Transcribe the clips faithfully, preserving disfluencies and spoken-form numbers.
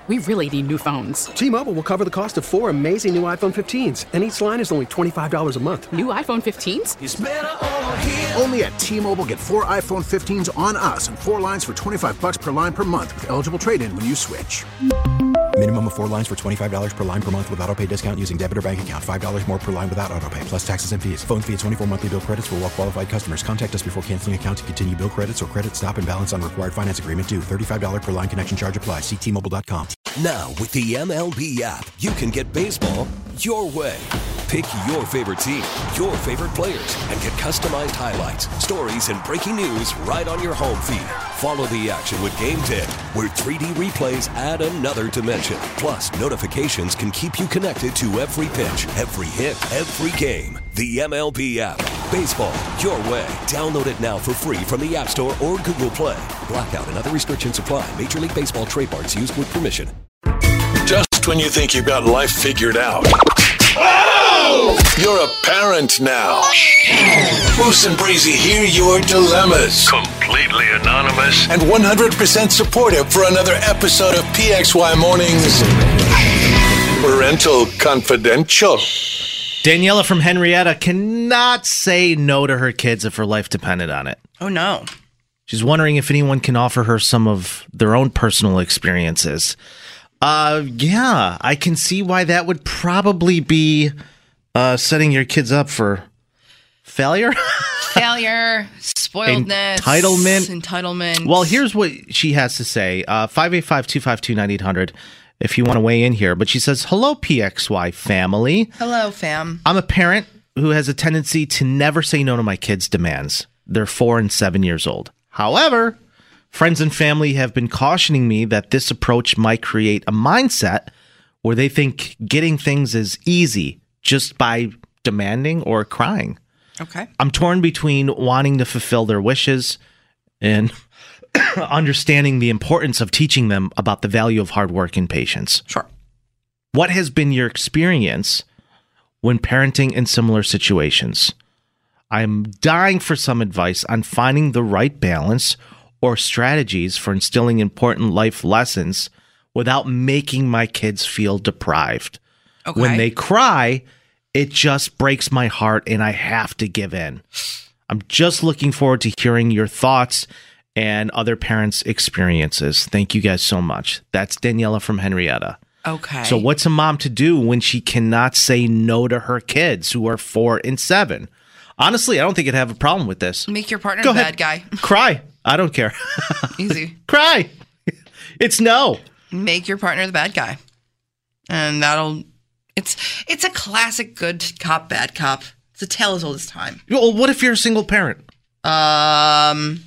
We really need new phones. T-Mobile will cover the cost of four amazing new iPhone fifteens, and each line is only twenty-five dollars a month. New iPhone fifteens? It's better over here. Only at T-Mobile, get four iPhone fifteens on us and four lines for twenty-five dollars per line per month with eligible trade-in when you switch. Minimum of four lines for twenty-five dollars per line per month with autopay discount using debit or bank account. five dollars more per line without autopay, plus taxes and fees. Phone fee at twenty-four monthly bill credits for well-qualified customers. Contact us before canceling account to continue bill credits or credit stop and balance on required finance agreement due. thirty-five dollars per line connection charge applies. See T Mobile dot com. Now, with the M L B app, you can get baseball your way. Pick your favorite team, your favorite players, and get customized highlights, stories, and breaking news right on your home feed. Follow the action with Game Day, where three D replays add another dimension. Plus, notifications can keep you connected to every pitch, every hit, every game. The M L B app. Baseball your way. Download it now for free from the App Store or Google Play. Blackout and other restrictions apply. Major League Baseball trademarks used with permission. Just when you think you've got life figured out. Oh! You're a parent now. Bruce and Breezy hear your dilemmas. Completely anonymous. And one hundred percent supportive for another episode of P X Y Mornings Parental Confidential. Daniela from Henrietta cannot say no to her kids if her life depended on it. Oh, no. She's wondering if anyone can offer her some of their own personal experiences. Uh, yeah, I can see why that would probably be uh, setting your kids up for failure. Failure, spoiledness, entitlement. Entitlement. Well, here's what she has to say. Uh, five eight five, two five two, nine eight hundred if you want to weigh in here. But she says, hello, P X Y family. Hello, fam. I'm a parent who has a tendency to never say no to my kids' demands. They're four and seven years old. However, friends and family have been cautioning me that this approach might create a mindset where they think getting things is easy just by demanding or crying. Okay. I'm torn between wanting to fulfill their wishes and understanding the importance of teaching them about the value of hard work and patience. Sure. What has been your experience when parenting in similar situations? I'm dying for some advice on finding the right balance or strategies for instilling important life lessons without making my kids feel deprived. Okay. When they cry, it just breaks my heart and I have to give in. I'm just looking forward to hearing your thoughts and other parents' experiences. Thank you guys so much. That's Daniela from Henrietta. Okay. So what's a mom to do when she cannot say no to her kids who are four and seven? Honestly, I don't think I'd have a problem with this. Make your partner Go the ahead. bad guy. Cry. I don't care. Easy. Cry. It's no. Make your partner the bad guy. And that'll... It's it's a classic good cop, bad cop. It's a tale as old as time. Well, what if you're a single parent? Um,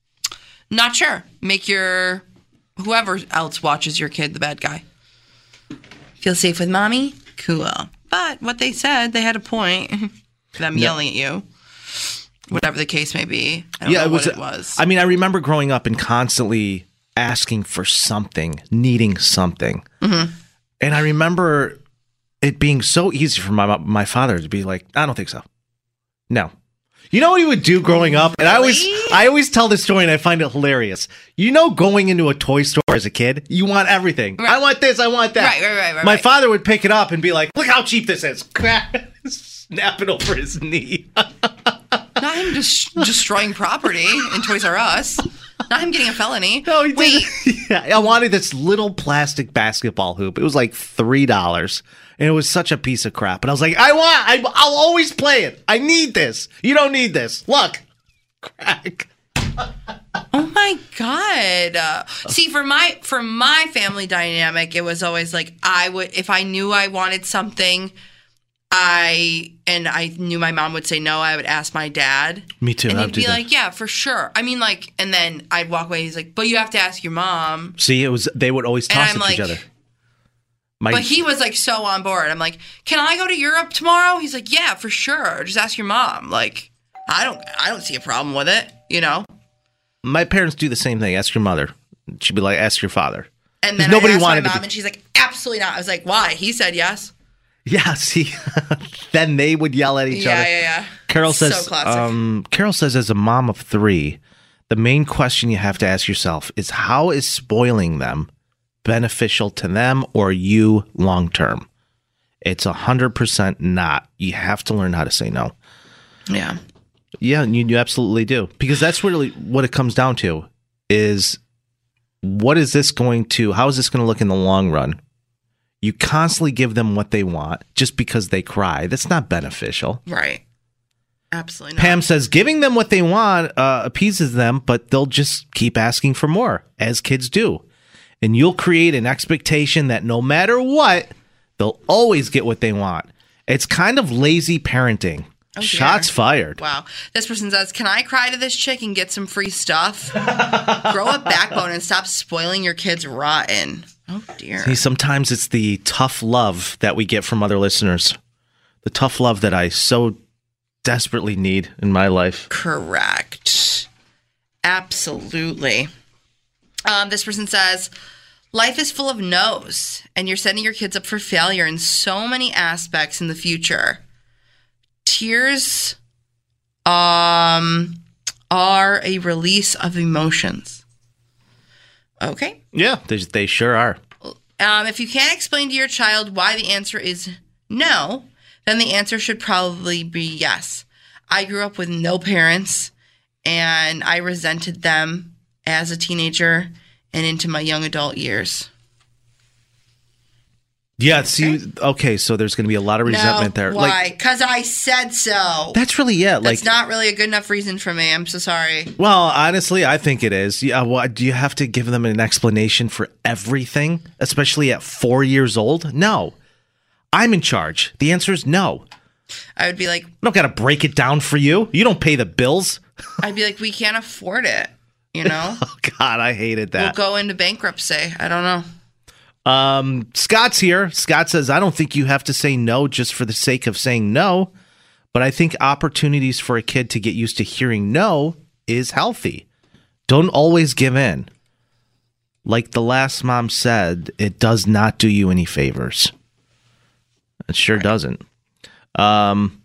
not sure. Make your... Whoever else watches your kid the bad guy. Feel safe with mommy? Cool. But what they said, they had a point. Them No. yelling at you. Whatever the case may be. I don't yeah, know it was, what it was. I mean, I remember growing up and constantly asking for something, needing something. Mm-hmm. And I remember it being so easy for my my father to be like, I don't think so. No. You know what he would do growing up? And I always I always tell this story and I find it hilarious. You know, going into a toy store as a kid, you want everything. Right. I want this, I want that. Right, right, right, right, My right. father would pick it up and be like, look how cheap this is. Snap it over his knee. Not him just destroying property in Toys R Us. Not him getting a felony. No, he Wait. didn't. Yeah, I wanted this little plastic basketball hoop. It was like three dollars. And it was such a piece of crap. And I was like, I want, I, I'll always play it. I need this. You don't need this. Look. Crack. Oh my God. Uh, see, for my for my family dynamic, it was always like I would, if I knew I wanted something, I, and I knew my mom would say no, I would ask my dad. Me too. And I'd he'd do be that. like, yeah, for sure. I mean, like, and then I'd walk away. He's like, but you have to ask your mom. See, it was, they would always And toss I'm it to each like- other. My, But he was like so on board. I'm like, can I go to Europe tomorrow? He's like, yeah, for sure. Just ask your mom. Like, I don't, I don't see a problem with it. You know. my parents do the same thing. Ask your mother. She'd be like, ask your father. And 'Cause then nobody I asked wanted my to mom, be- and she's like, absolutely not. I was like, why? He said yes. Yeah, see, then they would yell at each Yeah, other. yeah, yeah. Carol So says, classic. um, Carol says, as a mom of three, the main question you have to ask yourself is how is spoiling them beneficial to them or you long term. It's one hundred percent not. You have to learn how to say no. Yeah. Yeah, you, you absolutely do. Because that's really what it comes down to is what is this going to, how is this going to look in the long run? You constantly give them what they want just because they cry. That's not beneficial. Right. Absolutely not. Pam says giving them what they want uh, appeases them, but they'll just keep asking for more, as kids do. And you'll create an expectation that no matter what, they'll always get what they want. It's kind of lazy parenting. Oh, Shots dear. fired. Wow. This person says, can I cry to this chick and get some free stuff? Grow a backbone and stop spoiling your kids rotten. Oh, dear. See, sometimes it's the tough love that we get from other listeners. The tough love that I so desperately need in my life. Correct. Absolutely. Um, this person says, life is full of no's, and you're setting your kids up for failure in so many aspects in the future. Tears um, are a release of emotions. Okay. Yeah, they, they sure are. Um, if you can't explain to your child why the answer is no, then the answer should probably be yes. I grew up with no parents, and I resented them as a teenager and into my young adult years. Yeah, see, okay, okay so there's going to be a lot of resentment no, there. Why? Because like, I said so. That's really it. Like, that's not really a good enough reason for me. I'm so sorry. Well, honestly, I think it is. Yeah, well, do you have to give them an explanation for everything, especially at four years old? No. I'm in charge. The answer is no. I would be like, I don't got to break it down for you. You don't pay the bills. I'd be like, we can't afford it. You know? Oh, God, I hated that. We'll go into bankruptcy. I don't know. Um, Scott's here. Scott says, I don't think you have to say no just for the sake of saying no, but I think opportunities for a kid to get used to hearing no is healthy. Don't always give in. Like the last mom said, it does not do you any favors. It sure right. doesn't. Um,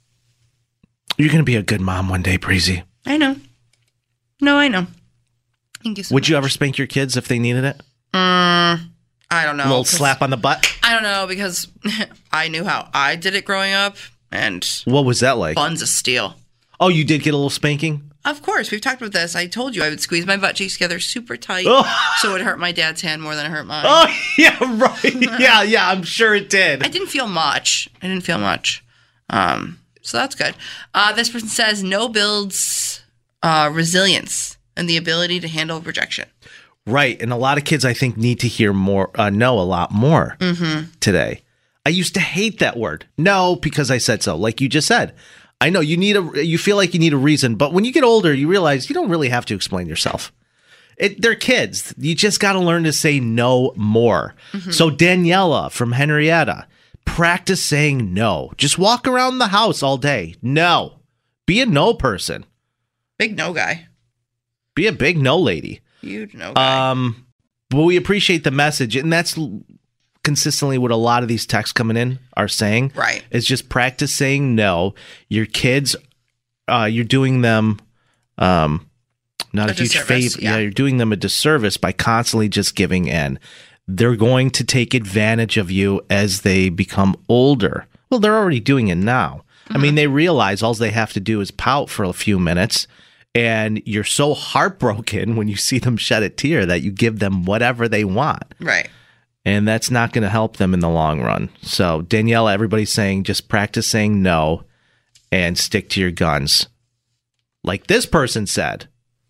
you're going to be a good mom one day, Breezy. I know. No, I know. Thank you so Would much. you ever spank your kids if they needed it? Um, I don't know. A little slap on the butt? I don't know, because I knew how I did it growing up, and what was that like? Buns of steel. Oh, you did get a little spanking? Of course. We've talked about this. I told you I would squeeze my butt cheeks together super tight oh. so it would hurt my dad's hand more than it hurt mine. Oh, yeah, right. yeah, yeah, I'm sure it did. I didn't feel much. I didn't feel much. Um, so that's good. Uh, this person says, no builds uh, resilience and the ability to handle rejection. Right. And a lot of kids, I think, need to hear more, uh, no, a lot more mm-hmm. today. I used to hate that word. No, because I said so. Like you just said. I know you need a, you feel like you need a reason, but when you get older, you realize you don't really have to explain yourself. It, they're kids. You just got to learn to say no more. Mm-hmm. So Daniela from Henrietta, practice saying no. Just walk around the house all day. No. Be a no person. Big no guy. Be a big no lady. Huge no guy. Um, but we appreciate the message, and that's consistently what a lot of these texts coming in are saying. Right. Is just practice saying no. Your kids, uh, you're doing them um, not a, a huge favor. Yeah. yeah, you're doing them a disservice by constantly just giving in. They're going to take advantage of you as they become older. Well, they're already doing it now. Mm-hmm. I mean, they realize all they have to do is pout for a few minutes, and you're so heartbroken when you see them shed a tear that you give them whatever they want. Right. And that's not going to help them in the long run. So, Daniela, everybody's saying just practice saying no and stick to your guns. Like this person said,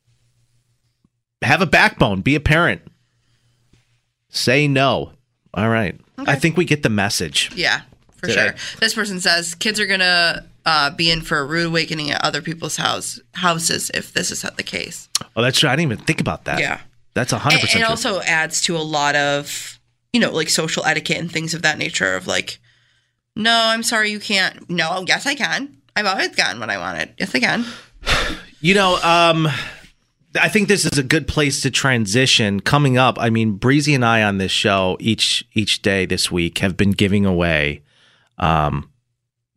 have a backbone, be a parent. Say no. All right. Okay. I think we get the message. Yeah, for today. Sure. This person says kids are going to uh, be in for a rude awakening at other people's house houses if this is the case. Oh, that's true. I didn't even think about that. Yeah. That's one hundred percent It true. also adds to a lot of, you know, like social etiquette and things of that nature of like, no, I'm sorry, you can't. No, yes, I can. I've always gotten what I wanted. Yes, I can. You know, um, I think this is a good place to transition. Coming up, I mean, Breezy and I on this show each each day this week have been giving away um,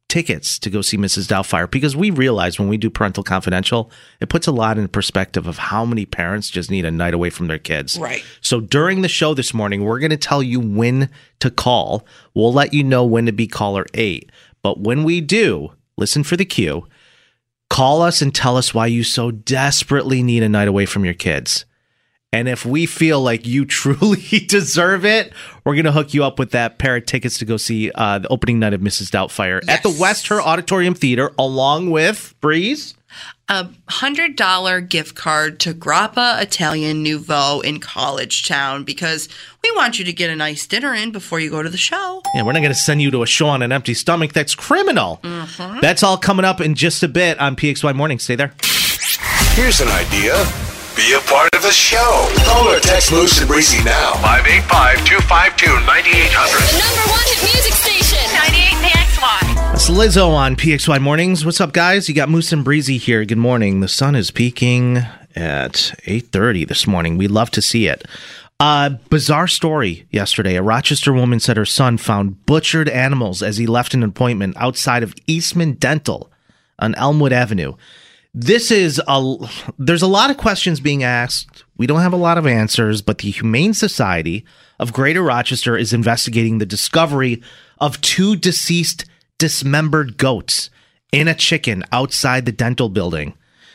tickets to go see Missus Doubtfire, because we realize when we do Parental Confidential, it puts a lot in perspective of how many parents just need a night away from their kids. Right. So during the show this morning, we're going to tell you when to call. We'll let you know when to be caller eight. But when we do, listen for the cue. Call us and tell us why you so desperately need a night away from your kids. And if we feel like you truly deserve it, we're going to hook you up with that pair of tickets to go see uh, the opening night of Missus Doubtfire yes. at the West-Her Auditorium Theater, along with, Breeze? A one hundred dollars gift card to Grappa Italian Nouveau in College Town, because we want you to get a nice dinner in before you go to the show. Yeah, we're not going to send you to a show on an empty stomach. That's criminal. Mm-hmm. That's all coming up in just a bit on P X Y Morning. Stay there. Here's an idea. Be a part of the show. Call or text Moose and Breezy now. five eight five, two five two, nine eight zero zero. The number one hit music station. ninety-eight P X Y. It's Lizzo on P X Y Mornings. What's up, guys? You got Moose and Breezy here. Good morning. The sun is peaking at eight thirty this morning. We love to see it. Uh, bizarre story yesterday. A Rochester woman said her son found butchered animals as he left an appointment outside of Eastman Dental on Elmwood Avenue. This is a, there's a lot of questions being asked. We don't have a lot of answers, but the Humane Society of Greater Rochester is investigating the discovery of two deceased dismembered goats in a chicken outside the dental building.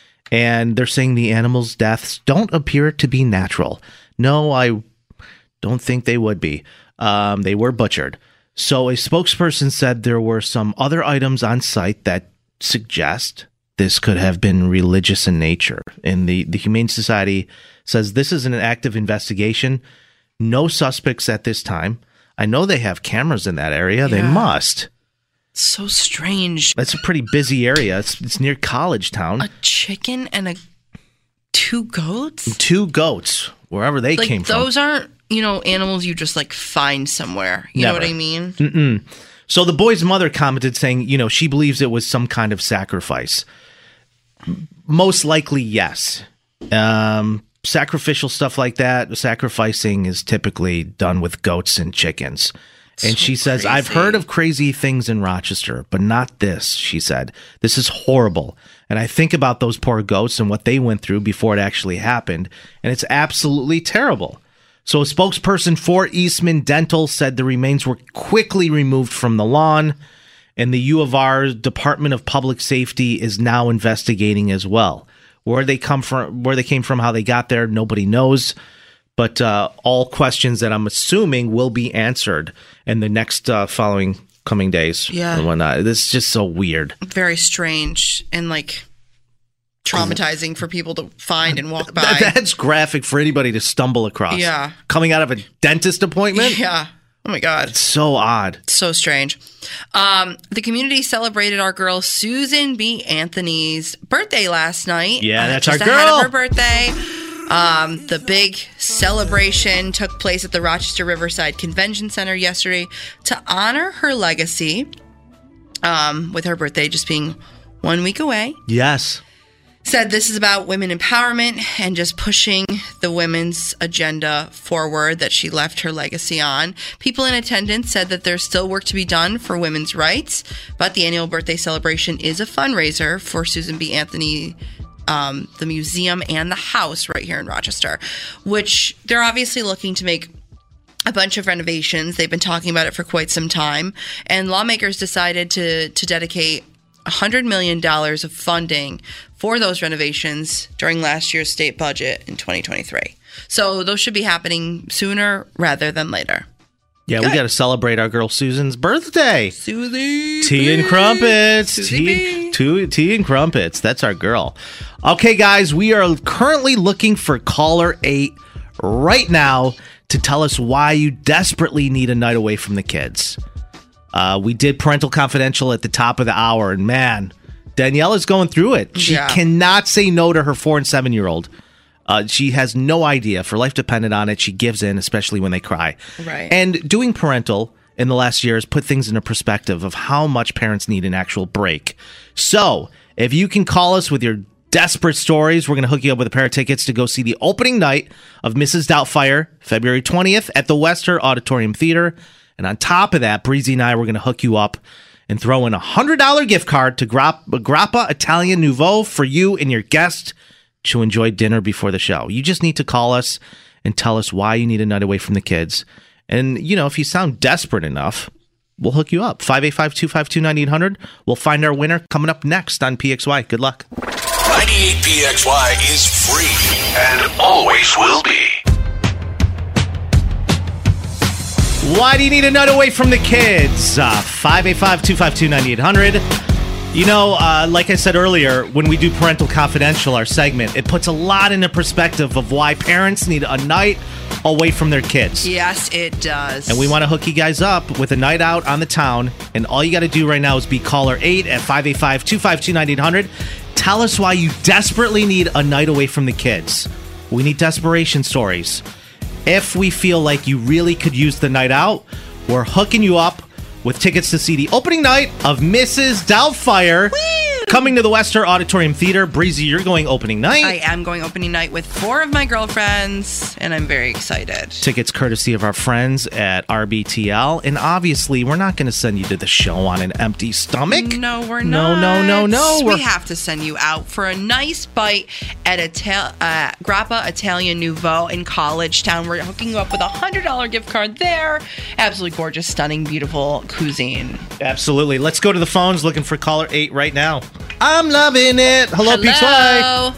And they're saying the animals' deaths don't appear to be natural. No, I don't think they would be. Um, they were butchered. So a spokesperson said there were some other items on site that suggest this could have been religious in nature. And the, the Humane Society says this is an active investigation. No suspects at this time. I know they have cameras in that area. Yeah. They must. So strange. That's a pretty busy area. It's, it's near College Town. A chicken and a two goats? Two goats, wherever they like, came from. Those aren't, you know, animals you just like find somewhere. You Never. know what I mean? Mm-mm. So the boy's mother commented saying, you know, she believes it was some kind of sacrifice. Most likely, yes. Um, sacrificial stuff like that, sacrificing is typically done with goats and chickens. And so she says, crazy. I've heard of crazy things in Rochester, but not this, she said. This is horrible. And I think about those poor goats and what they went through before it actually happened. And it's absolutely terrible. So a spokesperson for Eastman Dental said the remains were quickly removed from the lawn. And the U of R Department of Public Safety is now investigating as well. Where they come from, where they came from, how they got there, nobody knows. But uh, all questions that I'm assuming will be answered in the next uh, following coming days. Yeah. And whatnot. This is just so weird. Very strange and like traumatizing for people to find and walk by. That, that's graphic for anybody to stumble across. Yeah. Coming out of a dentist appointment? Yeah. Oh my God. It's so odd. So strange. Um, the community celebrated our girl Susan B. Anthony's birthday last night. Yeah, that's uh, our just girl. Ahead of her birthday. Um, the big celebration took place at the Rochester Riverside Convention Center yesterday to honor her legacy, um, with her birthday just being one week away. Yes. Said this is about women empowerment and just pushing the women's agenda forward that she left her legacy on. People in attendance said that there's still work to be done for women's rights, but the annual birthday celebration is a fundraiser for Susan B. Anthony, um, the museum and the house right here in Rochester, which they're obviously looking to make a bunch of renovations. They've been talking about it for quite some time, and lawmakers decided to to dedicate one hundred million dollars of funding for those renovations during last year's state budget in twenty twenty-three. So those should be happening sooner rather than later. Yeah, Good. We got to celebrate our girl Susan's birthday. Susie. Tea and crumpets. Susie tea, tea, tea and crumpets. That's our girl. Okay, guys, we are currently looking for caller eight right now to tell us why you desperately need a night away from the kids. Uh, we did Parental Confidential at the top of the hour, and man, Danielle is going through it. She yeah. cannot say no to her four and seven year old. Uh, she has no idea. If her life depended on it, she gives in, especially when they cry. Right. And doing parental in the last year has put things into perspective of how much parents need an actual break. So if you can call us with your desperate stories, we're going to hook you up with a pair of tickets to go see the opening night of Missus Doubtfire, February twentieth at the West-Her Auditorium Theater. And on top of that, Breezy and I, we're going to hook you up and throw in a one hundred dollars gift card to Grappa, Grappa Italian Nouveau for you and your guest to enjoy dinner before the show. You just need to call us and tell us why you need a night away from the kids. And, you know, if you sound desperate enough, we'll hook you up. five eight five, two five two, nine eight hundred. We'll find our winner coming up next on P X Y. Good luck. ninety-eight P X Y is free and always will be. Why do you need a night away from the kids? Uh, five eight five, two five two, nine eight hundred. You know, uh, like I said earlier, when we do Parental Confidential, our segment, it puts a lot into perspective of why parents need a night away from their kids. Yes, it does. And we want to hook you guys up with a night out on the town. And all you got to do right now is be caller eight at five eight five, two five two, nine eight hundred. Tell us why you desperately need a night away from the kids. We need desperation stories. If we feel like you really could use the night out, we're hooking you up with tickets to see the opening night of Missus Doubtfire. Woo! Coming to the Wester Auditorium Theater. Breezy, you're going opening night. I am going opening night with four of my girlfriends, and I'm very excited. Tickets courtesy of our friends at R B T L. And obviously, we're not going to send you to the show on an empty stomach. No, we're no, not. No, no, no, no. We We're... have to send you out for a nice bite at Ital- uh, Grappa Italian Nouveau in College Town. We're hooking you up with a one hundred dollars gift card there. Absolutely gorgeous, stunning, beautiful cuisine. Absolutely. Let's go to the phones looking for caller eight right now. I'm loving it. Hello, P X Y.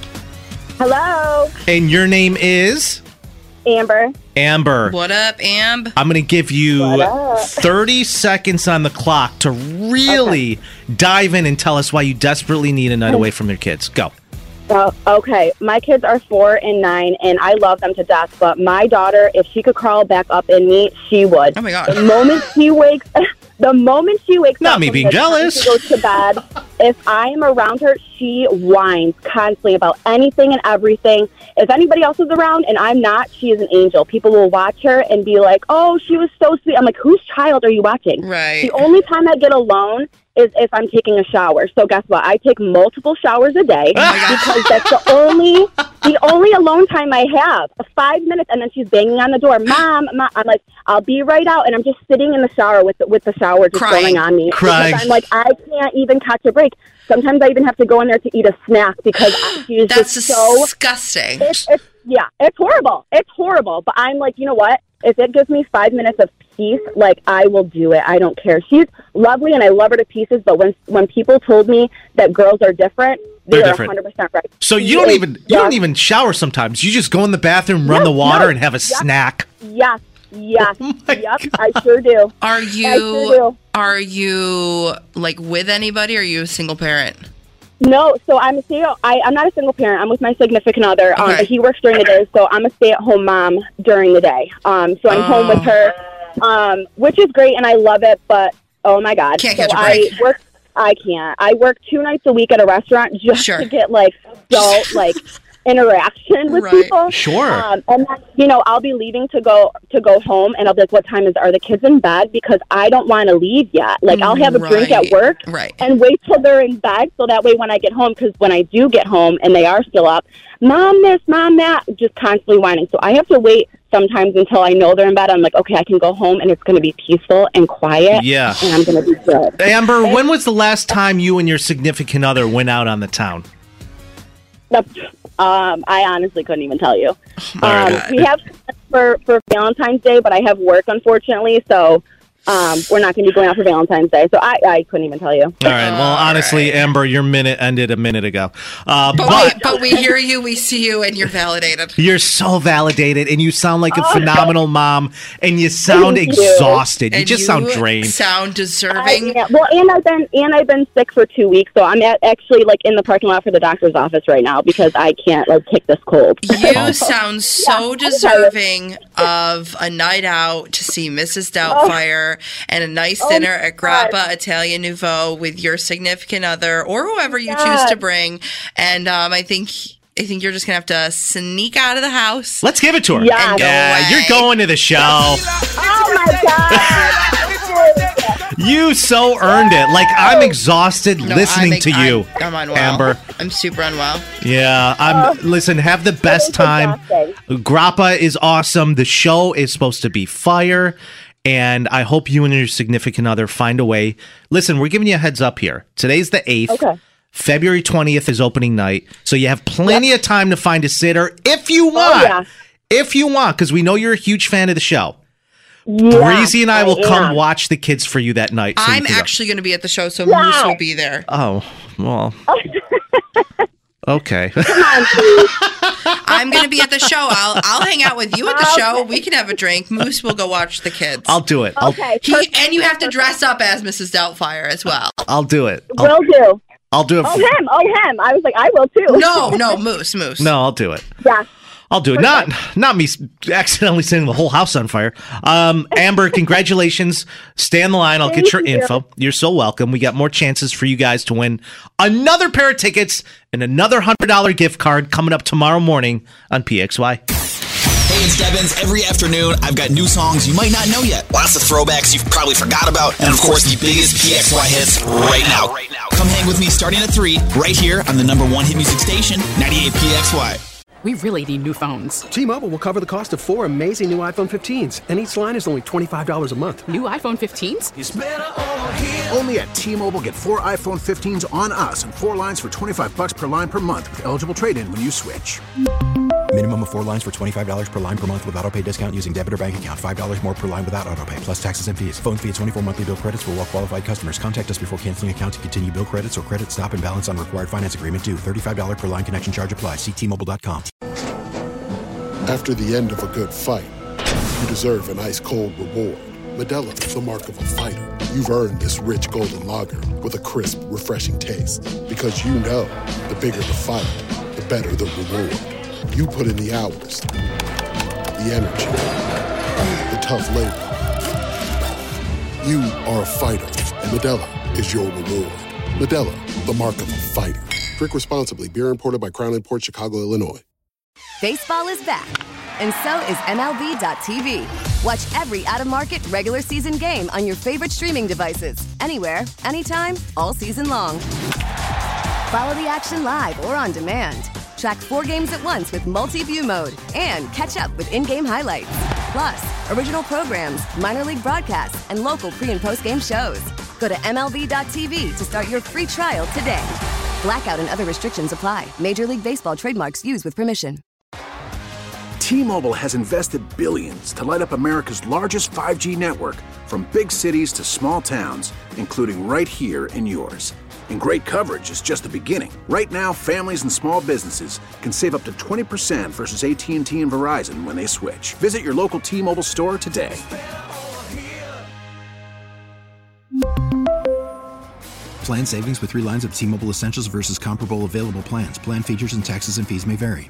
Hello. And your name is? Amber. Amber. What up, Amb? I'm going to give you thirty seconds on the clock to really okay. dive in and tell us why you desperately need a night away from your kids. Go. Uh, okay. My kids are four and nine, and I love them to death. But my daughter, if she could crawl back up in me, she would. Oh, my God. The moment she wakes The moment she wakes Not up, me being jealous. She goes to bed. If I am around her, she whines constantly about anything and everything. If anybody else is around and I'm not, she is an angel. People will watch her and be like, "Oh, she was so sweet." I'm like, "Whose child are you watching?" Right. The only time I get alone is if I'm taking a shower. So guess what? I take multiple showers a day because that's the only the only alone time I have. Five minutes, and then she's banging on the door. Mom, Mom. I'm like, "I'll be right out," and I'm just sitting in the shower with the, with the shower just Crying. going on me. Crying. Because I'm like, I can't even catch a break. Sometimes I even have to go in there to eat a snack because she's That's just so disgusting. It's, it's, yeah, it's horrible. It's horrible. But I'm like, you know what? If it gives me five minutes of peace, like, I will do it. I don't care. She's lovely, and I love her to pieces. But when when people told me that girls are different, They're they're different. one hundred percent right. So you She don't is even you just- don't even shower sometimes. You just go in the bathroom, run No, the water, no. and have a Yep. snack. Yes. Yes. Oh my yep. God. I sure do. Are I you sure do. are you like with anybody? Or are you a single parent? No, so I'm a stay. I, I'm not a single parent. I'm with my significant other. Um, Okay. He works during the day, so I'm a stay-at-home mom during the day. Um, so I'm home with her, um, which is great, and I love it. But oh my God, Can't so catch a break. I work. I can't. I work two nights a week at a restaurant just Sure. to get like adult like interaction with Right. people. Sure. Um, and then, you know, I'll be leaving to go to go home, and I'll be like, "What time is? Are the kids in bed?" Because I don't want to leave yet. Like, I'll have a drink at Right. work Right. and wait till they're in bed, so that way when I get home, because when I do get home and they are still up, "Mom, this, Mom, that," just constantly whining. So I have to wait sometimes until I know they're in bed. I'm like, okay, I can go home, and it's going to be peaceful and quiet. Yeah. And I'm going to be good. Amber, when was the last time you and your significant other went out on the town? Um, I honestly couldn't even tell you. my Um, God. we have for for Valentine's Day, but I have work, unfortunately, so um, we're not going to be going out for Valentine's Day. So I, I couldn't even tell you. All right. Well, honestly, Amber, your minute ended a minute ago. Uh, But, but we, but we hear you, we see you, and you're validated. you're so validated, and you sound like a Oh. phenomenal mom, and you sound Thank you. exhausted. You And just sound drained. Sound I, deserving. yeah, well, and I've been and I've been sick for two weeks, so I'm at, actually like in the parking lot for the doctor's office right now because I can't like kick this cold. You sound so Yeah, deserving of a night out to see Missus Doubtfire and a nice Oh, dinner at God. Grappa Italian Nouveau with your significant other or whoever you choose Yes. to bring. And um, I think I think you're just gonna have to sneak out of the house. Let's give it to her. Yeah. Yeah, away. you're going to the show. Oh my God! You so earned it. Like, I'm exhausted No, listening I'm, to you, I'm, I'm unwell. Amber. I'm super unwell. Yeah, I'm. listen, have the best is time. exhausting. Grappa is awesome. The show is supposed to be fire. And I hope you and your significant other find a way. Listen, we're giving you a heads up here. Today's the eighth. Okay. February twentieth is opening night. So you have plenty yep. of time to find a sitter if you want. Oh, yeah. If you want, because we know you're a huge fan of the show. Yeah, Breezy and I, I will am. come watch the kids for you that night. So I'm actually going to be at the show, so yeah. Moose will be there. Oh, well. Okay. Come on, please. I'm going to be at the show. I'll I'll hang out with you at the show. We can have a drink. Moose will go watch the kids. I'll do it. Okay. He, and you have to dress up as Missus Doubtfire as well. I'll do it. I'll, Will do. I'll do it. Oh, For, him. Oh, him. I was like, I will too. No, no, Moose, Moose. No, I'll do it. Yeah. I'll do it. Not not me accidentally setting the whole house on fire. Um, Amber, congratulations. Stay on the line. I'll Thank get your you. info. You're so welcome. We got more chances for you guys to win another pair of tickets and another one hundred dollars gift card coming up tomorrow morning on P X Y. Hey, it's Devins. Every afternoon, I've got new songs you might not know yet. Lots of throwbacks you've probably forgot about. And, of course, the biggest P X Y hits right now. Come hang with me starting at three, right here on the number one hit music station, ninety-eight P X Y. We really need new phones. T-Mobile will cover the cost of four amazing new iPhone fifteens, and each line is only twenty-five dollars a month. New iPhone fifteens? It's better over here. Only at T-Mobile, get four iPhone fifteens on us and four lines for twenty-five bucks per line per month with eligible trade-in when you switch. Minimum of four lines for twenty-five dollars per line per month with autopay discount using debit or bank account. five dollars more per line without autopay, plus taxes and fees. Phone fee at twenty-four monthly bill credits for well-qualified customers. Contact us before canceling account to continue bill credits or credit stop and balance on required finance agreement due. thirty-five dollars per line connection charge applies. See T Mobile dot com. After the end of a good fight, you deserve an ice-cold reward. Modelo is the mark of a fighter. You've earned this rich golden lager with a crisp, refreshing taste. Because you know, the bigger the fight, the better the reward. You put in the hours, the energy, the tough labor. You are a fighter, and Modelo is your reward. Modelo, the mark of a fighter. Drink responsibly. Beer imported by Crown Imports, Chicago, Illinois. Baseball is back, and so is M L B dot T V. Watch every out-of-market regular season game on your favorite streaming devices, anywhere, anytime, all season long. Follow the action live or on demand. Track four games at once with multi-view mode and catch up with in-game highlights. Plus, original programs, minor league broadcasts, and local pre- and post-game shows. Go to M L B dot T V to start your free trial today. Blackout and other restrictions apply. Major League Baseball trademarks used with permission. T-Mobile has invested billions to light up America's largest five G network, from big cities to small towns, including right here in yours. And great coverage is just the beginning. Right now, families and small businesses can save up to twenty percent versus A T and T and Verizon when they switch. Visit your local T-Mobile store today. Plan savings with three lines of T-Mobile Essentials versus comparable available plans. Plan features and taxes and fees may vary.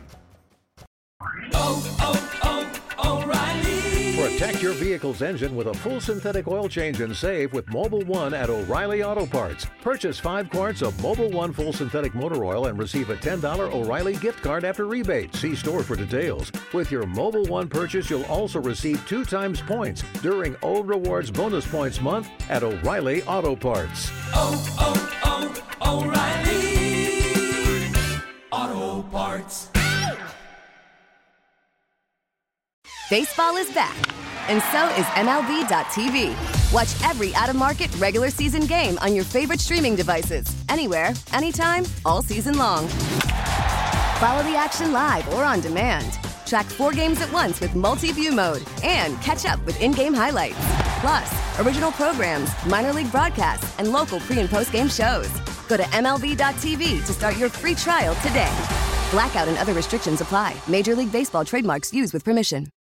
Protect your vehicle's engine with a full synthetic oil change and save with Mobil one at O'Reilly Auto Parts. Purchase five quarts of Mobil one full synthetic motor oil and receive a ten dollars O'Reilly gift card after rebate. See store for details. With your Mobil one purchase, you'll also receive two times points during O Rewards Bonus Points Month at O'Reilly Auto Parts. Oh, oh, oh, O'Reilly Auto Parts. Baseball is back, and so is M L B dot T V. Watch every out-of-market regular season game on your favorite streaming devices, anywhere, anytime, all season long. Follow the action live or on demand. Track four games at once with multi-view mode and catch up with in-game highlights. Plus, original programs, minor league broadcasts, and local pre- and post-game shows. Go to M L B dot T V to start your free trial today. Blackout and other restrictions apply. Major League Baseball trademarks used with permission.